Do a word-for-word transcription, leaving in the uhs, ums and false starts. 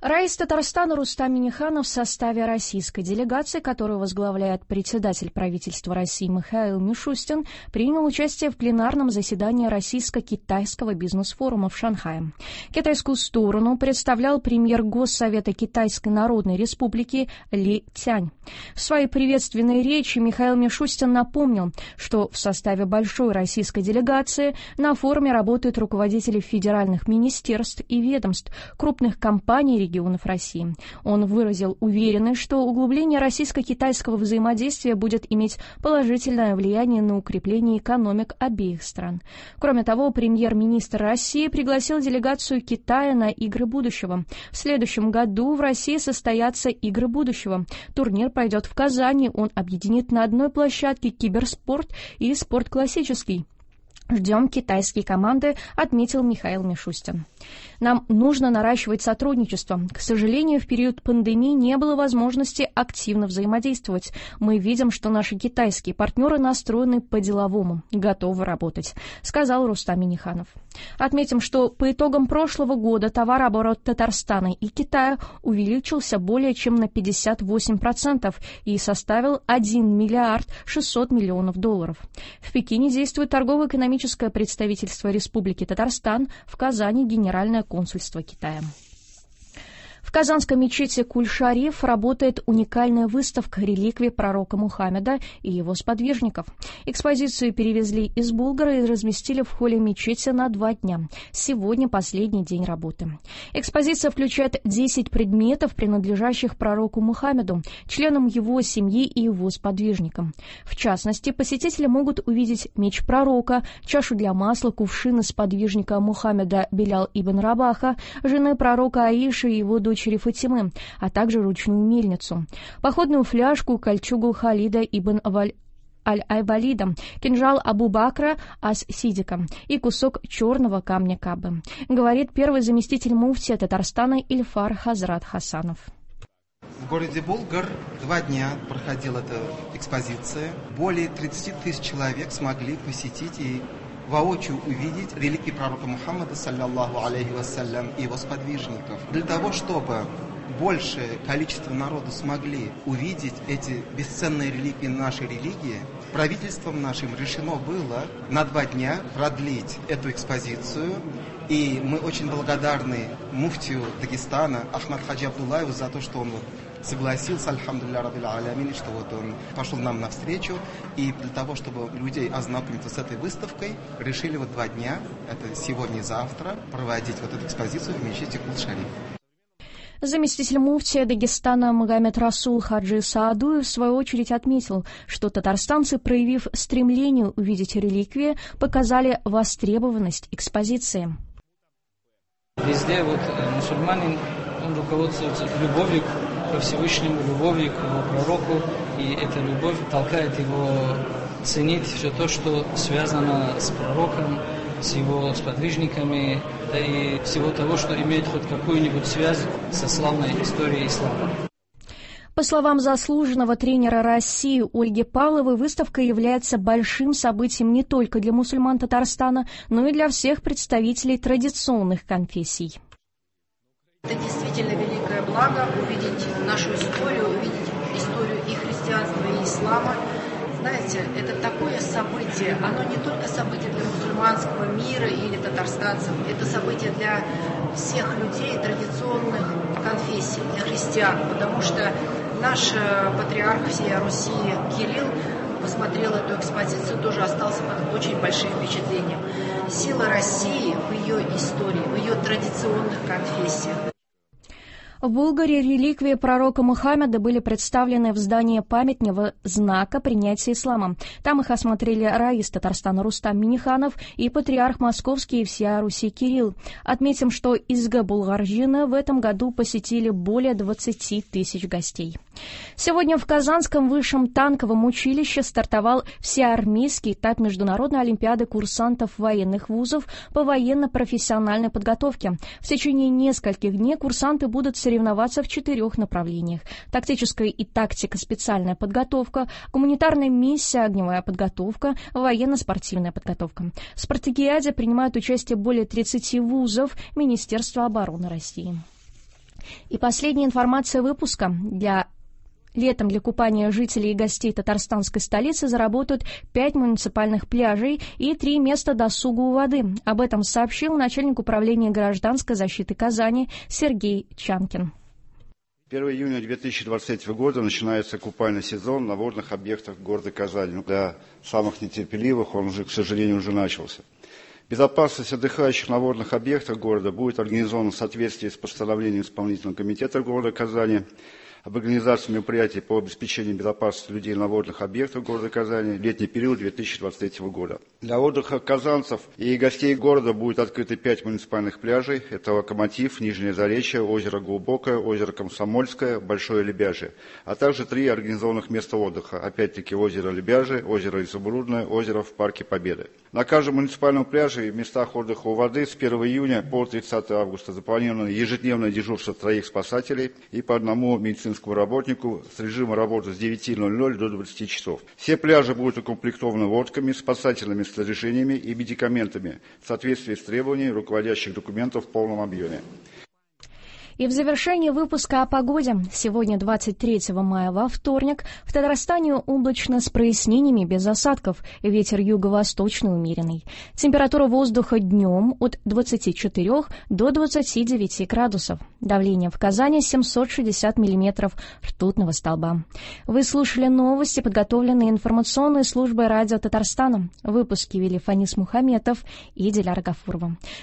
Раис Татарстана Рустам Минниханов в составе российской делегации, которую возглавляет председатель правительства России Михаил Мишустин, принял участие в пленарном заседании Российско-китайского бизнес-форума в Шанхае. Китайскую сторону представлял премьер Госсовета Китайской Народной Республики Ли Цянь. В своей приветственной речи Михаил Мишустин напомнил, что в составе большой российской делегации на форуме работают руководители федеральных министерств и ведомств, крупных компаний регионов, регионов России. Он выразил уверенность, что углубление российско-китайского взаимодействия будет иметь положительное влияние на укрепление экономик обеих стран. Кроме того, премьер-министр России пригласил делегацию Китая на Игры будущего. В следующем году в России состоятся Игры будущего. Турнир пройдет в Казани. Он объединит на одной площадке киберспорт и спорт классический. Ждем китайские команды, отметил Михаил Мишустин. Нам нужно наращивать сотрудничество. К сожалению, в период пандемии не было возможности активно взаимодействовать. Мы видим, что наши китайские партнеры настроены по-деловому, готовы работать, сказал Рустам Минниханов. Отметим, что по итогам прошлого года товарооборот Татарстана и Китая увеличился более чем на пятьдесят восемь процентов и составил один миллиард шестьсот миллионов долларов. В Пекине действует торгово-экономическое представительство Республики Татарстан, в Казани Генеральное консульство Китая. В Казанской мечети Куль-Шариф работает уникальная выставка реликвий пророка Мухаммеда и его сподвижников. Экспозицию перевезли из Булгара и разместили в холле мечети на два дня. Сегодня последний день работы. Экспозиция включает десять предметов, принадлежащих пророку Мухаммеду, членам его семьи и его сподвижникам. В частности, посетители могут увидеть меч пророка, чашу для масла, кувшины сподвижника Мухаммеда Билял ибн Рабаха, жены пророка Аиши и его дочери Фатимы, а также ручную мельницу, походную фляжку, кольчугу Халида ибн Аль-Айвалида, кинжал Абу Бакра ас-Сидика и кусок черного камня Кабы, говорит первый заместитель муфтия Татарстана Ильфар Хазрат Хасанов. В городе Булгар два дня проходила эта экспозиция. Более тридцати тысяч человек смогли посетить и воочию увидеть реликвии пророка Мухаммада, саллаллаху алейхи вассалям, и его сподвижников. Для того, чтобы большее количество народу смогли увидеть эти бесценные реликвии нашей религии, правительством нашим решено было на два дня продлить эту экспозицию. И мы очень благодарны муфтию Дагестана Ахмад Хаджи Абдуллаеву за то, что он вот согласился, альхамдулилля раббил алямин, что вот он пошел нам навстречу. И для того, чтобы людей ознакомиться с этой выставкой, решили вот два дня, это сегодня и завтра, проводить вот эту экспозицию в мечети Куль-Шариф. Заместитель муфтия Дагестана Магомед Расул Хаджи Саадуев в свою очередь отметил, что татарстанцы, проявив стремление увидеть реликвии, показали востребованность экспозиции. Везде вот мусульманин, он руководствуется любовью ко Всевышнему, любовью к его пророку, и эта любовь толкает его ценить все то, что связано с пророком, с его сподвижниками, да и всего того, что имеет хоть какую-нибудь связь со славной историей ислама. По словам заслуженного тренера России Ольги Павловой, выставка является большим событием не только для мусульман Татарстана, но и для всех представителей традиционных конфессий. Это действительно великое благо увидеть нашу историю, увидеть историю и христианства, и ислама. Знаете, это такое событие, оно не только событие для мусульманского мира или татарстанцев, это событие для всех людей традиционных конфессий, для христиан, потому что наш патриарх всей Руси Кирилл посмотрел эту экспозицию, тоже остался под очень большим впечатлением. Сила России в ее истории, в ее традиционных конфессиях. В Булгарии реликвии пророка Мухаммеда были представлены в здании памятного знака принятия ислама. Там их осмотрели раис Татарстана Рустам Минниханов и патриарх Московский и всея Руси Кирилл. Отметим, что Изга Булгаржина в этом году посетили более двадцати тысяч гостей. Сегодня в Казанском высшем танковом училище стартовал всеармейский этап Международной олимпиады курсантов военных вузов по военно-профессиональной подготовке. В течение нескольких дней курсанты будут соревноваться в четырех направлениях: тактическая и тактико-специальная подготовка, гуманитарная миссия, огневая подготовка, военно-спортивная подготовка. В спартакиаде принимают участие более тридцати вузов Министерства обороны России. И последняя информация выпуска. Для Летом для купания жителей и гостей татарстанской столицы заработают пять муниципальных пляжей и три места досуга у воды. Об этом сообщил начальник управления гражданской защиты Казани Сергей Чанкин. первого июня две тысячи двадцать третьего года начинается купальный сезон на водных объектах города Казани. Для самых нетерпеливых он уже, к сожалению, уже начался. Безопасность отдыхающих на водных объектах города будет организована в соответствии с постановлением исполнительного комитета города Казани об организации мероприятий по обеспечению безопасности людей на водных объектах города Казани в летний период две тысячи двадцать третьего года. Для отдыха казанцев и гостей города будет открыты пять муниципальных пляжей. Это Локомотив, Нижнее Заречье, озеро Глубокое, озеро Комсомольское, Большое Лебяжье, а также три организованных места отдыха. Опять-таки озеро Лебяжье, озеро Изумрудное, озеро в Парке Победы. На каждом муниципальном пляже и в местах отдыха у воды с первого июня по тридцатого августа запланировано ежедневное дежурство троих спасателей и по одному медицинскому работнику с режимом работы с девяти ноль-ноль до двадцати часов. Все пляжи будут укомплектованы лодками, спасательными снаряжениями и медикаментами в соответствии с требованиями руководящих документов в полном объеме. И в завершении выпуска о погоде. Сегодня, двадцать третьего мая, во вторник, в Татарстане облачно с прояснениями без осадков. Ветер юго-восточный умеренный. Температура воздуха днем от двадцати четырёх до двадцати девяти градусов. Давление в Казани семьсот шестьдесят миллиметров ртутного столба. Вы слушали новости, подготовленные информационной службой радио Татарстана. Выпуски вели Фанис Мухаметов и Диляра Гафурова.